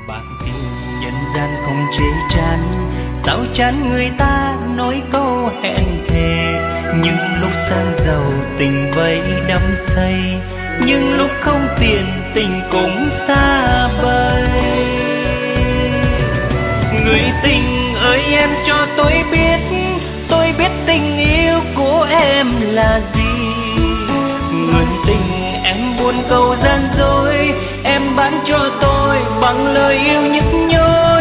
bạc tình nhân gian không chê chán, sao chán người ta nói câu hẹn thề. Nhưng lúc sang giàu tình vây đắm say, nhưng lúc không tiền tình cũng xa vời. Người tình ơi em cho tôi biết tình yêu của em là gì. Người tình em buồn câu gian dối, em bán cho tôi bằng lời yêu nhức nhối.